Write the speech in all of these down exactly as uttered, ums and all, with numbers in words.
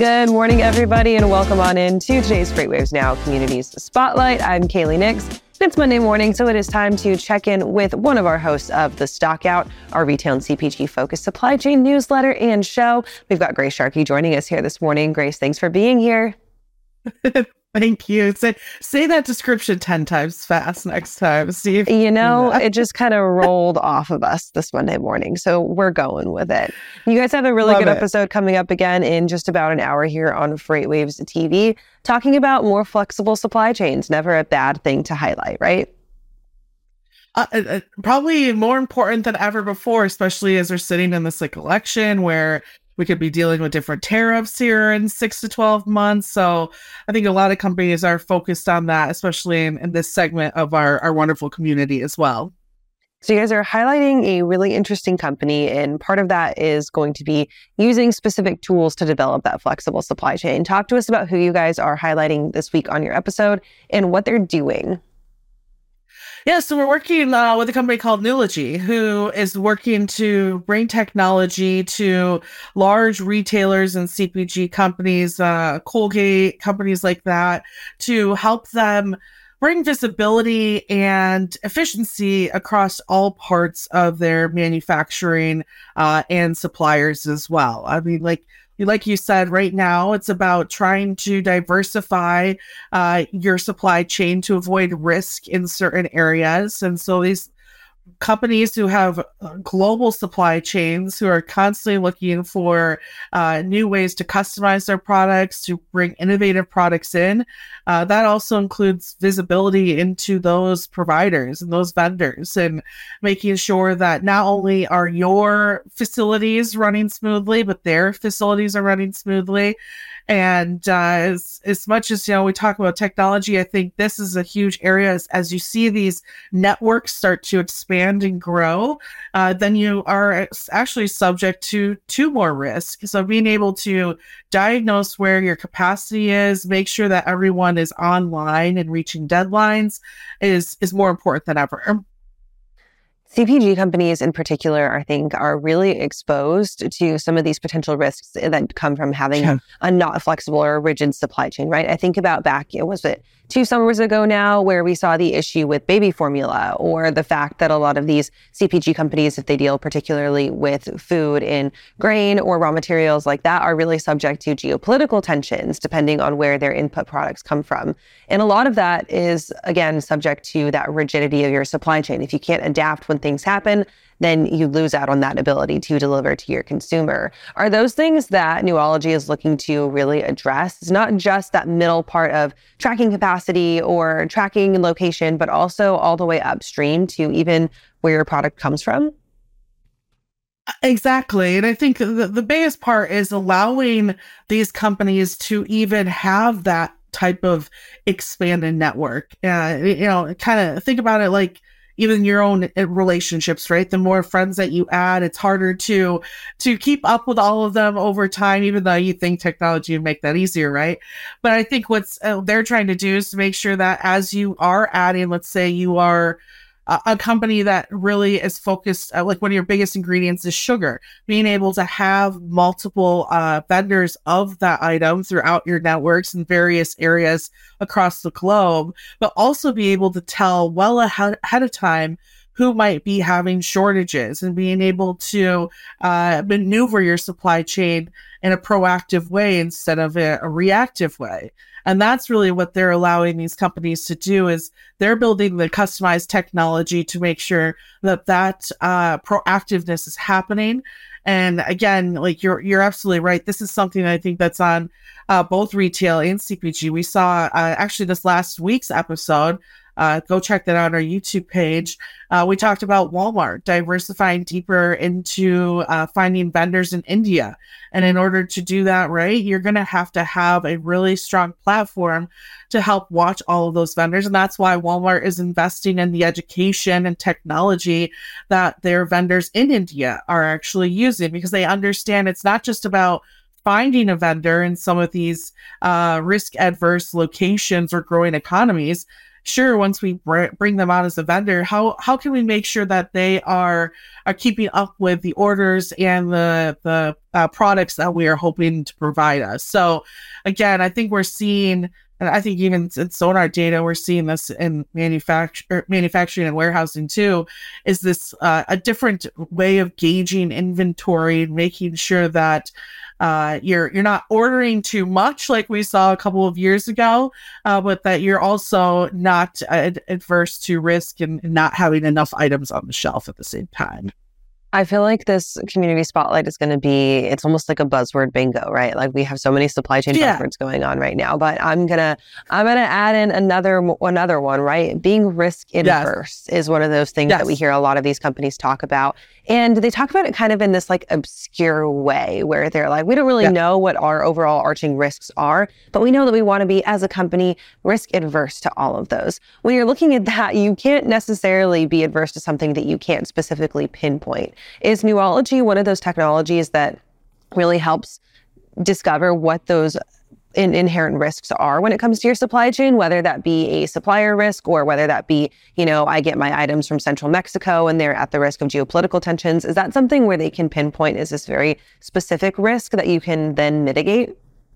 Good morning, everybody, and welcome on in to today's FreightWaves Now Communities Spotlight. I'm Kaylee Nix. It's Monday morning, so it is time to check in with one of our hosts of The Stockout, our retail and C P G-focused supply chain newsletter and show. We've got Grace Sharkey joining us here this morning. Grace, thanks for being here. Thank you. Say, say that description ten times fast next time. See if you know, it just kind of rolled off of us this Monday morning. So we're going with it. You guys have a really Love good it. episode coming up again in just about an hour here on FreightWaves T V, talking about more flexible supply chains. Never a bad thing to highlight, right? Uh, uh, probably more important than ever before, especially as we're sitting in this like election where we could be dealing with different tariffs here in six to twelve months. So I think a lot of companies are focused on that, especially in, in this segment of our, our wonderful community as well. So you guys are highlighting a really interesting company, and part of that is going to be using specific tools to develop that flexible supply chain. Talk to us about who you guys are highlighting this week on your episode and what they're doing. Yeah, so we're working uh, with a company called Nulogy, who is working to bring technology to large retailers and C P G companies, uh, Colgate, companies like that, to help them bring visibility and efficiency across all parts of their manufacturing uh, and suppliers as well. I mean, like, Like you said, right now, it's about trying to diversify uh, your supply chain to avoid risk in certain areas. And so these companies who have global supply chains, who are constantly looking for uh, new ways to customize their products, to bring innovative products in, uh, that also includes visibility into those providers and those vendors, and making sure that not only are your facilities running smoothly, but their facilities are running smoothly. And uh, as, as much as, you know, we talk about technology, I think this is a huge area. As, as you see these networks start to expand and grow, uh, then you are actually subject to, to more risk. So being able to diagnose where your capacity is, make sure that everyone is online and reaching deadlines is, is more important than ever. C P G companies in particular, I think, are really exposed to some of these potential risks that come from having yeah. a not flexible or rigid supply chain, right? I think about back, it was it two summers ago now, where we saw the issue with baby formula, or the fact that a lot of these C P G companies, if they deal particularly with food and grain or raw materials like that, are really subject to geopolitical tensions depending on where their input products come from. And a lot of that is, again, subject to that rigidity of your supply chain. If you can't adapt when things happen, then you lose out on that ability to deliver to your consumer. Are those things that Nuology is looking to really address? It's not just that middle part of tracking capacity or tracking location, but also all the way upstream to even where your product comes from? Exactly. And I think the, the biggest part is allowing these companies to even have that type of expanded network. Uh, you know, kind of think about it like even your own relationships, right? The more friends that you add, it's harder to to keep up with all of them over time, even though you think technology would make that easier, right? But I think what's uh, they're trying to do is to make sure that as you are adding, let's say you are a, a company that really is focused, uh, like one of your biggest ingredients is sugar, being able to have multiple uh, vendors of that item throughout your networks in various areas across the globe, but also be able to tell well ahead, ahead of time who might be having shortages, and being able to uh, maneuver your supply chain in a proactive way instead of a, a reactive way. And that's really what they're allowing these companies to do, is they're building the customized technology to make sure that that uh, proactiveness is happening. And again, like you're you're absolutely right. This is something I think that's on uh, both retail and C P G. We saw uh, actually this last week's episode. Uh, go check that out on our YouTube page. Uh, we talked about Walmart diversifying deeper into uh, finding vendors in India. And in order to do that right, you're going to have to have a really strong platform to help watch all of those vendors. And that's why Walmart is investing in the education and technology that their vendors in India are actually using, because they understand it's not just about finding a vendor in some of these uh, risk-adverse locations or growing economies. sure, once we br- bring them on as a vendor, how how can we make sure that they are are keeping up with the orders and the the uh, products that we are hoping to provide us? So again, I think we're seeing, and I think even in Sonar data, we're seeing this in manufacture, manufacturing and warehousing too, is this uh, a different way of gauging inventory and making sure that uh, you're you're not ordering too much like we saw a couple of years ago, uh, but that you're also not ad- adverse to risk and, and not having enough items on the shelf at the same time. I feel like this community spotlight is going to be, it's almost like a buzzword bingo, right? Like we have so many supply chain Yeah. buzzwords going on right now, but I'm going to, I'm going to add in another, another one, right? Being risk adverse yes. is one of those things yes. that we hear a lot of these companies talk about. And they talk about it kind of in this like obscure way where they're like, we don't really yeah. know what our overall arching risks are, but we know that we want to be as a company risk adverse to all of those. When you're looking at that, you can't necessarily be adverse to something that you can't specifically pinpoint. Is Newology one of those technologies that really helps discover what those in- inherent risks are when it comes to your supply chain, whether that be a supplier risk or whether that be, you know, I get my items from central Mexico and they're at the risk of geopolitical tensions? Is that something where they can pinpoint is this very specific risk that you can then mitigate?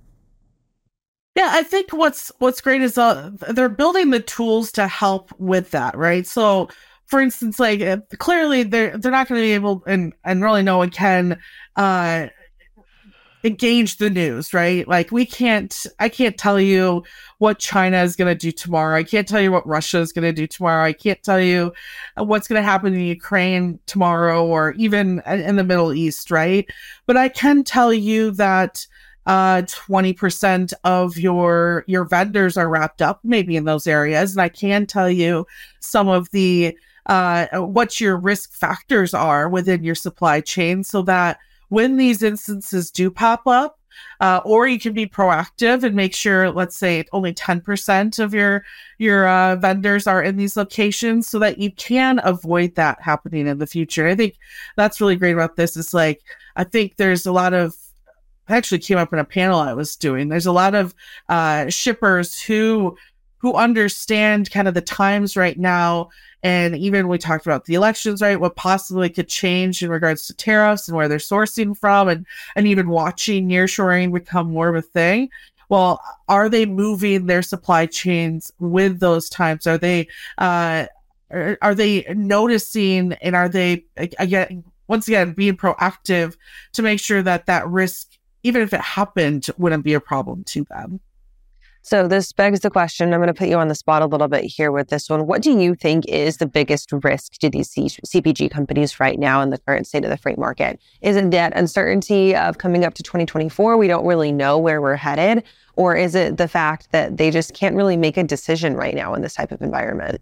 Yeah, I think what's what's great is uh, they're building the tools to help with that, right? So for instance, like uh, clearly they're they're not going to be able, and and really no one can uh, engage the news, right? Like we can't, I can't tell you what China is going to do tomorrow. I can't tell you what Russia is going to do tomorrow. I can't tell you what's going to happen in Ukraine tomorrow, or even in the Middle East, right? But I can tell you that uh, twenty percent of your your vendors are wrapped up maybe in those areas, and I can tell you some of the uh, what your risk factors are within your supply chain, so that when these instances do pop up, uh, or you can be proactive and make sure, let's say only ten percent of your your uh, vendors are in these locations, so that you can avoid that happening in the future. I think that's really great about this. Is like, I think there's a lot of, I actually came up in a panel I was doing. There's a lot of uh, shippers who who understand kind of the times right now. And even we talked about the elections, right? What possibly could change in regards to tariffs and where they're sourcing from, and, and even watching nearshoring become more of a thing. Well, are they moving their supply chains with those times? Are they, uh, are, are they noticing, and are they, again, once again, being proactive to make sure that that risk, even if it happened, wouldn't be a problem to them? So this begs the question, I'm going to put you on the spot a little bit here with this one. What do you think is the biggest risk to these C P G companies right now in the current state of the freight market? Is it that uncertainty of coming up to twenty twenty-four? We don't really know where we're headed. Or is it the fact that they just can't really make a decision right now in this type of environment?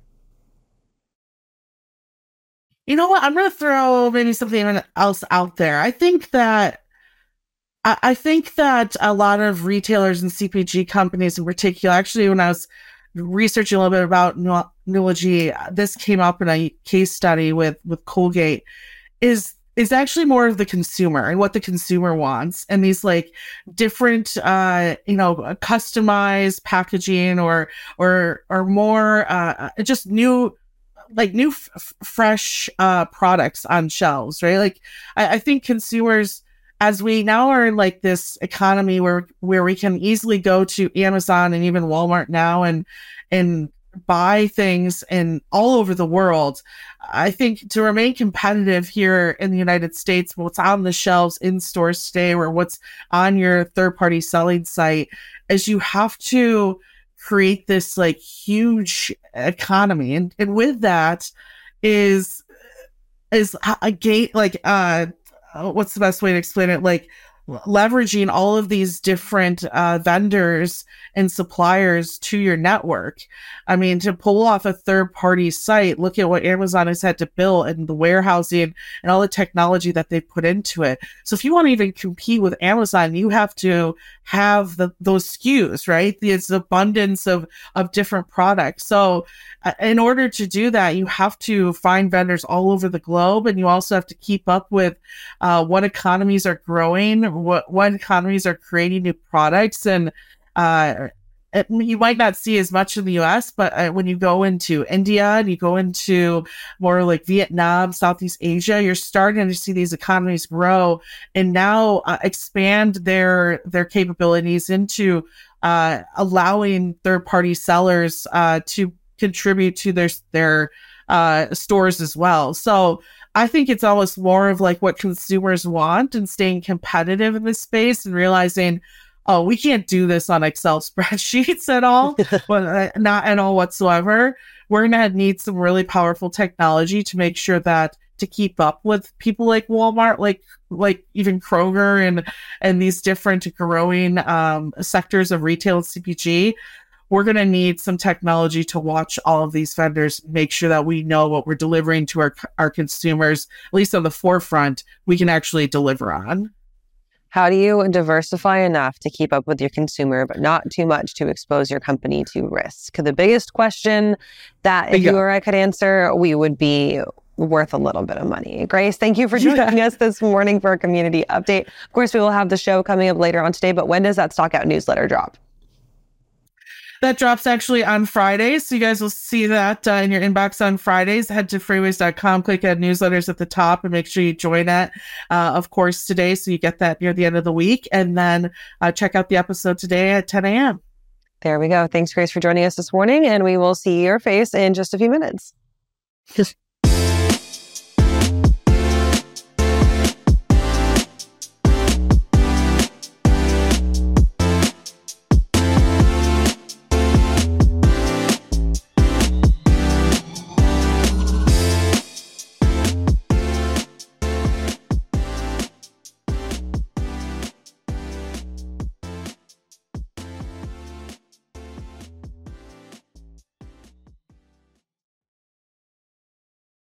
You know what? I'm going to throw maybe something else out there. I think that I think that a lot of retailers and C P G companies in particular, actually, when I was researching a little bit about Newology, this came up in a case study with, with Colgate, is is actually more of the consumer and what the consumer wants. And these like different, uh, you know, customized packaging or, or, or more uh, just new, like new, f- fresh uh, products on shelves, right? Like I, I think consumers, as we now are in like this economy where where we can easily go to Amazon and even Walmart now and and buy things in all over the world, I think to remain competitive here in the United States, what's on the shelves in stores today or what's on your third-party selling site, is you have to create this like huge economy. And and with that is is a gate like uh what's the best way to explain it? Like leveraging all of these different uh, vendors and suppliers to your network. I mean, to pull off a third-party site, look at what Amazon has had to build and the warehousing and all the technology that they've put into it. So if you want to even compete with Amazon, you have to have the, those S K Us, right? This abundance of, of different products. So uh, in order to do that, you have to find vendors all over the globe, and you also have to keep up with uh, what economies are growing, what what economies are creating new products, and uh, it, you might not see as much in the U S, but uh, when you go into India and you go into more like Vietnam, Southeast Asia, you're starting to see these economies grow and now uh, expand their their capabilities into uh, allowing third-party sellers uh, to contribute to their their uh, stores as well. So I think it's almost more of like what consumers want and staying competitive in this space and realizing, oh, we can't do this on Excel spreadsheets at all, but uh, not at all whatsoever. We're going to need some really powerful technology to make sure that to keep up with people like Walmart, like like even Kroger and and these different growing um, sectors of retail and C P G. We're going to need some technology to watch all of these vendors, make sure that we know what we're delivering to our our consumers, at least on the forefront, we can actually deliver on. How do you diversify enough to keep up with your consumer, but not too much to expose your company to risk? The biggest question that if yeah. you or I could answer, we would be worth a little bit of money. Grace, thank you for joining yeah. us this morning for a community update. Of course, we will have the show coming up later on today, but when does that Stock Out newsletter drop? That drops actually on Fridays. So you guys will see that uh, in your inbox on Fridays. Head to freeways dot com, click on newsletters at the top and make sure you join that, uh, of course, today. So you get that near the end of the week. And then uh, check out the episode today at ten a.m. There we go. Thanks, Grace, for joining us this morning. And we will see your face in just a few minutes.